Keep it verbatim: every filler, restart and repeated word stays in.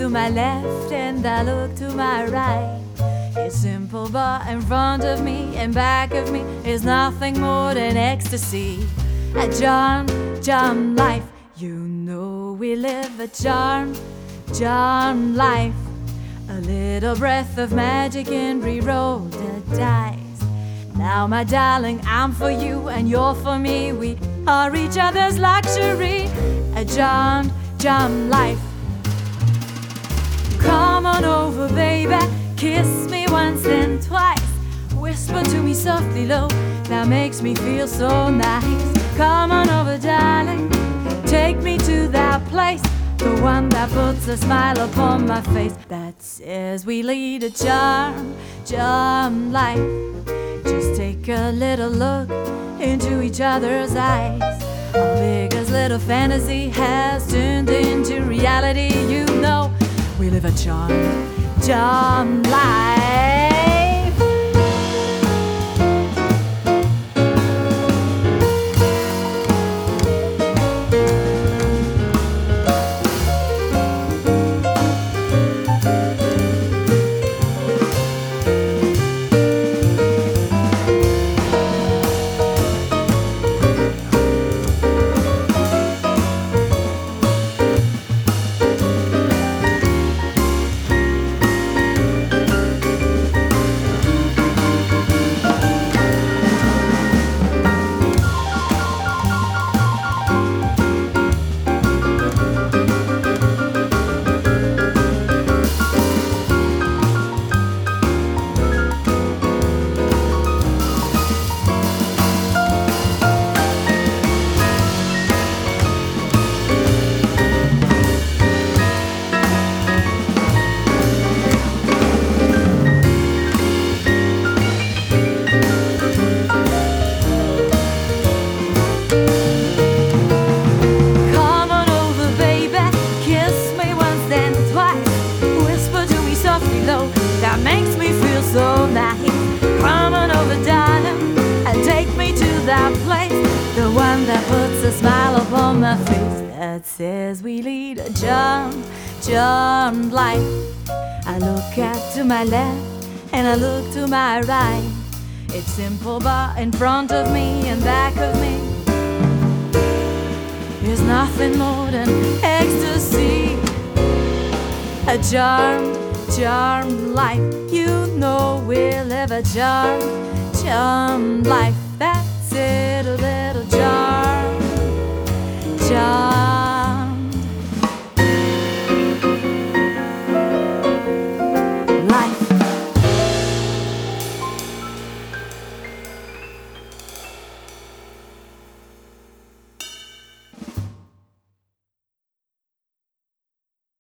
to my left and I look to my right. It's simple, but in front of me and back of me is nothing more than ecstasy. A charmed, charmed life. You know we live a charmed, charmed life. A little breath of magic and re-roll the dice. Now my darling, I'm for you and you're for me. We are each other's luxury. A charmed, charmed life. Come on over, baby. Kiss me once and twice. Whisper to me softly low. That makes me feel so nice. Come on over, darling. Take me to that place. The one that puts a smile upon my face. That says we lead a charmed, charmed life. Just take a little look into each other's eyes. Our biggest little fantasy has turned into reality. You know we live a charmed, charmed life. That makes me feel so nice. Come on over, darling, and take me to that place. The one that puts a smile upon my face. That says we lead a charmed, charmed life. I look out to my left and I look to my right. It's simple, but in front of me and back of me is nothing more than ecstasy. A charmed, charmed life. You know we'll live a charmed, charmed life. That